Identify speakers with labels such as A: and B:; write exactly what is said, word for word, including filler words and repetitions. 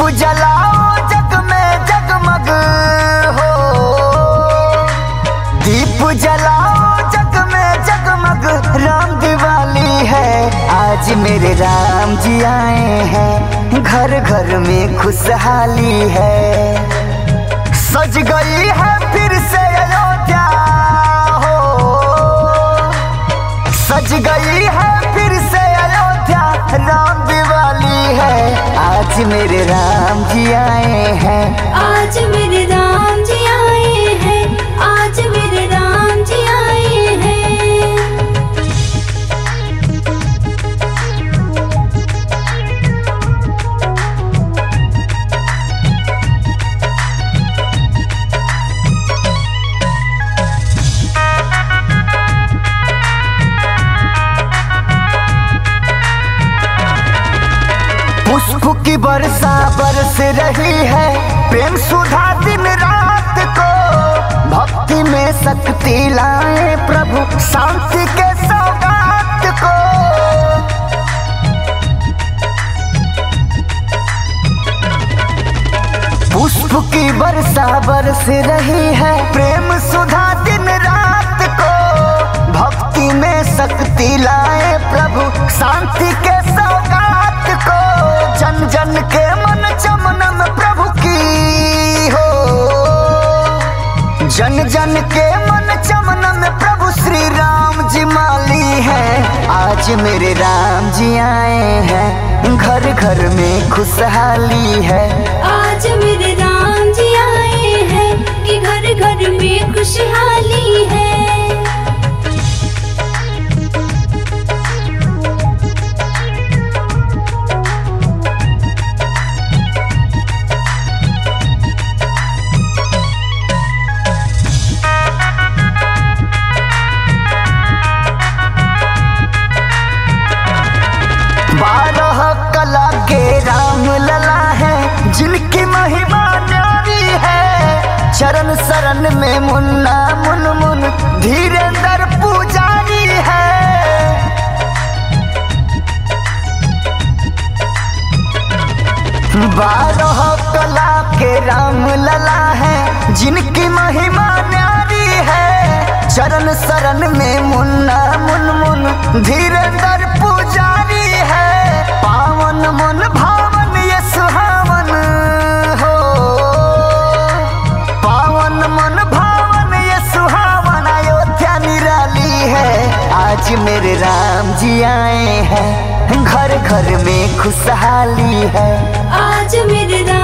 A: जलाओ जग में जगमग हो, दीप जलाओ जग में जगमग, राम दिवाली है। आज मेरे राम जी आए हैं, घर घर में खुशहाली है। सज गई है फिर से अयोध्या हो, सज गई है फिर से अयोध्या, राम दिवाली है। आज मेरे राम जी आए हैं,
B: आज मेरे राम जी आए हैं, आज मेरे राम जी आए हैं।
A: पुष्प की वर्षा बरस रही है, प्रेम सुधा दिन रात को। भक्ति में शक्ति लाए प्रभु, शांति के सौगात को। पुष्प की वर्षा बरस रही है, प्रेम सुधा दिन रात को। भक्ति में शक्ति लाए प्रभु, शांति के सौगात को। जन जन के मन चमनम प्रभु की हो, जन जन के मन चमनम प्रभु श्री राम जी माली है। आज मेरे राम जी आए हैं, घर घर में खुशहाली है।
B: आज मेरे राम जी आए हैं कि घर घर में खुशहाली है।
A: बारह कला के राम लला है, जिनकी महिमा न्यारी है। चरण शरण में मुन्ना मुन मुन, धीरेंद्र पुजारी है। बारह कला के राम लला है, जिनकी महिमा न्यारी है। चरण शरण में मुन्ना मुन मुन, धीरेंद्र पुजारी है। पावन मन भावन ये सुहावन हो, पावन मन भावन ये सुहावन, अयोध्या निराली है। आज मेरे राम जी आए हैं, घर घर में खुशहाली है।
B: आज मेरे राम